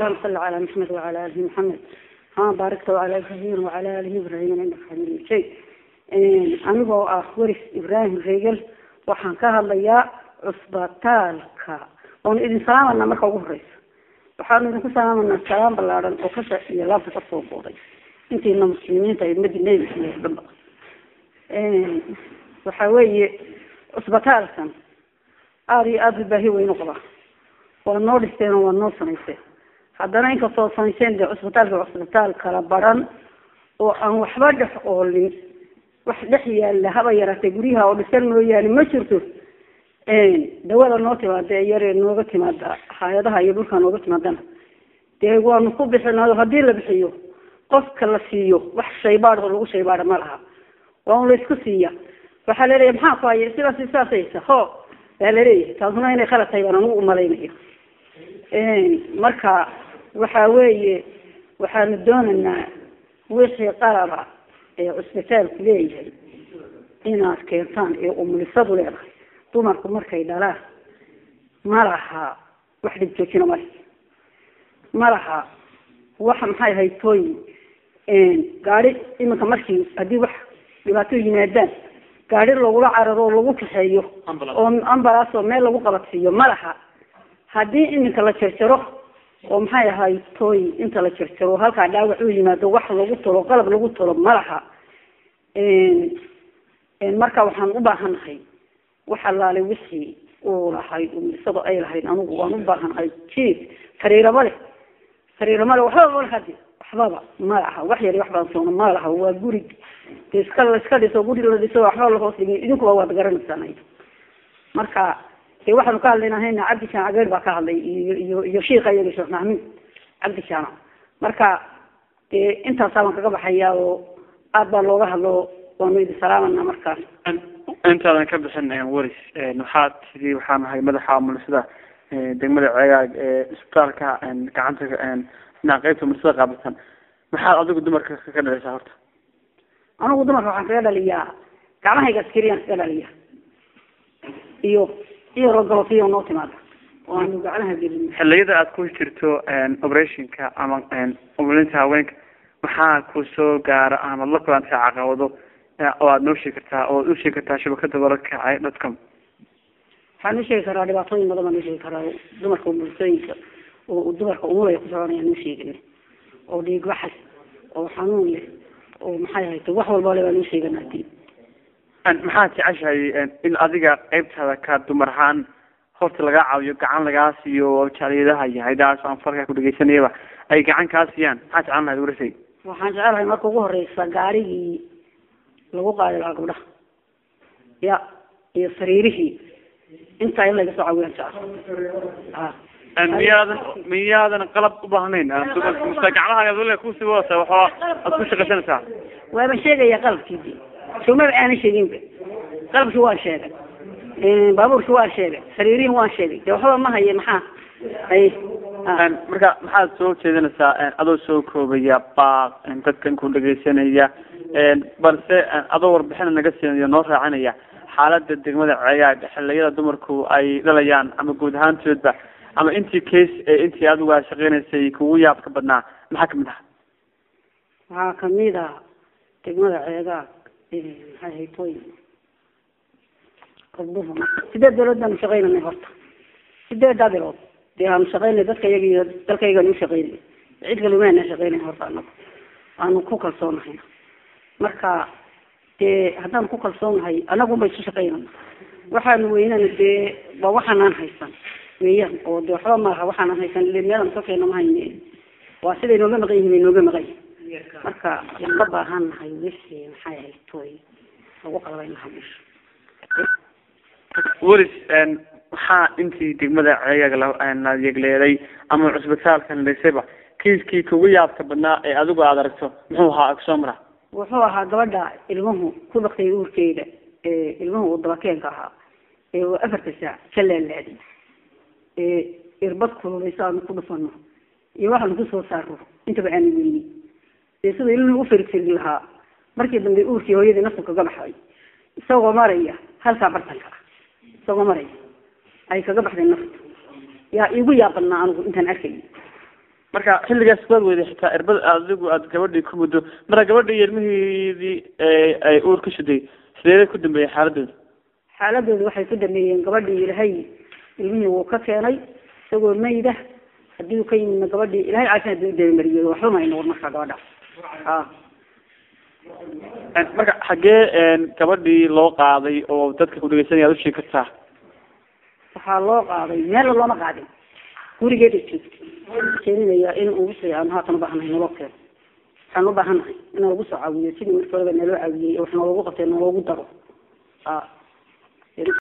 اللهم صل على محمد وعلى آله محمد ها باركت على إبراهيم وعلى آله إبراهيم إنك حميد مجيد أنا هو ورث إبراهيم رجل وحن كهاليا عصبتالك وأنا إذا سلام أنا مركب ورث وحنا نقول سلام أن السلام بالله وكسر يلا في الصوبوري أنت إن المسلمين طيب مدينة مسلمين وحوي عصبتالك أري أبي بهي وينقضه والنور استين والنور سنيسه haddana inkastoo sanaysan de cusbitaalka kala baran oo aan waxba dhex oolin wax dhex yaala haba yaraatay guriyaha oo dhisan mooyaane ma jirto dawada noo timaada yaree nooga timaada hay'adaha iyo dhulka nooga timaadana dee waanu ku bixinaa haddii la bixiyo qofka la siiyo wax shaybaad oo lagu shaybaad ma laha waa la isku siiya waxa la leeyahay maxaa ku hayay sidaas ho la leeyahay taasuna inay khalad tahay baan ugu malaynayo marka waxa weeye waxaan doonaynaa wixii qalaba ee cusbitaalku leeyahay inaad keentaan ee umulisadu leedahay dumarku markay dhalaan ma laha wax dhibjoojina ma laha waxa maxay haytooy gaari iminka markii haddii wax dhibaato yimaadaan gaari lagula cararo oo lagu kaxeeyo oo ambalaas oo meel lagu qabadsiiyo ma laha haddii iminka la jarjaro oo maxay ahayd tooy inta la jarjaro halka dhaawac uu yimaado wax lagu tolo qalab lagu tolo malaha marka waxaan u baahanahay waxa laalay wixii oo lahay umisada ay lahayd anigu waan u baahanahay jiif fariirabale waxba malaha wax yar wax baan soo malaha waa guri iska dhiso guri la dhiso waxba la hoos dhigay idinku waa wada garanaysaa marka waxaanu ka hadlaynahay cabdi shaacageer baa ka hadlay iyo sheekha iyo sheekh maxamed cabdi shaac marka intaas aan kaga baxayaa oo aad baa looga hadlo waanu idin salaamana markaas intaadan ka bixin waris waxaad sidii waxaan ahay madaxa mulisada degmada ceegaag isbitaalka gacanta qaybta mulisada qaabatan maxaad adigu dumarka ka dhalaysaa horta anigu dumarka waxaan kaga dhaliyaa gacmahayga askariyan kaga dhaliya iyo rogolfiyo noo timaada waanu gacanaha gelin xilliyada aad ku jirto operationka ama umulinta haweenka maxaa ku soo gaara ama la kulantay caqabado oo aad noo sheegi kartaa shabakada wararka .com waxaan u sheegi karaa dhibaatooyin badan baan u sheegi karaa dumarka umulisooyinka oo dumarka umulaya ku soconayaan u sheegin oo dhiig waxas oo xanuun leh oo maxay ahayd wax walba le baan u sheeganaa maxaad jeceshahay in adiga qaybtaada ka dumar ahaan horta laga caawiyo gacan lagaa siiyo jaaliyadaha iyo haydaas aan farka ku dhageysanayaba ay gacan kaa siiyaan maxaad jeclaan lahayd warasay waxaan jecelahay marka ugu horeysa gaarigii lagu qaadi lahaa gabdhaha iyo sariirihii intaa in laga soo caawiyaan miyaadan qalab u baahnayn gacmaha kusi wasa waxaa aad ku shaqaysanaysaa waaba sheegaya qalabkii suma aan sheegin qalabki waa sheegay baabuurki waa sheegay sariiriin waa sheegay waxba ma haye maxaa marka maxaad soo jeedinaysaa adoo soo koobaya baaq dadkan ku dhageysanaya balse adoo warbixin naga siinayo noo raacanaya xaalada degmada ceegaag xilliyada dumarku ay dhalayaan ama guud ahaantoodba ama intii case intii adigu aad shaqeynaysay kugu yaabka badnaa maxaa kamid ah waxaa kamid ah degmada ceegaag maxay haytooy qodbuhu sideed bilood baanu shaqeynanay horta sideedaa bilood dee aanu shaqeynay dadkayaga iyo dalkaygaanu shaqeynay cid kale maana shaqeynay horta anagu aanu ku kalsoonahay marka dee haddaan ku kalsoonahay anagu bay isu shaqeynana waxaanu weynana dee waa waxaanaan haysan weeyaan oo dee waxba maaha waxaanaan haysan ile meelan ka keena ma hayne waa siday nooga maqan yihiin bay nooga maqan yihin marka waan ka baahannahay wixii maxay haytooy lagu qalbayn lahaa meesha waris waxaa intii degmada ceegaag la yegleeday ama cusbitaalkan laysayba kiiskii kugu yaabka badnaa ee adigu aad aragto muxuu ahaa soo mara wuxuu ahaa gabadha ilmuhu ku dhaqtay uurkeeda ilmuhu uu dabakeenka ahaa oo 4 saac ka leelaaday irbad kululeysa aanu ku dhufano iyo waxaan ku soo saaro intaba aan weyni sida ilmuhu u firfiri lahaa markii dambe uurkii hooyadii naftu kaga baxay isagoo maraya halka bartanka isagoo maraya ay kaga baxday naftu yaa igu yaabana anigu intaan arkay marka xilligaas baad weyday xitaa irbad adigu aad gabadhii ku muddo marka gabadhii ilmihiidii ay uur ka shiday sidee ku dambeeyay xaaladooda waxay ku dambeeyeen gabadhii ilaahay ilmihii wuu ka keenay isagoo mayda haddii ka yimidna gabadhii ilaahay caafimaad u deemariyo waxba ma noqon marka gabadha marka xagee gabadhii loo qaaday oo dadka ku dhageysanaya aad u sheegi kartaa waxaa loo qaaday meel looma qaadin gurigeeda keeninaya in uu wixii aan haatan u baahanahay naloo keeno waxaan u baahanahay in lagu soo caawiyo sidii markii horeba naloo caawiyey wax naloogu qabtay naloogu daro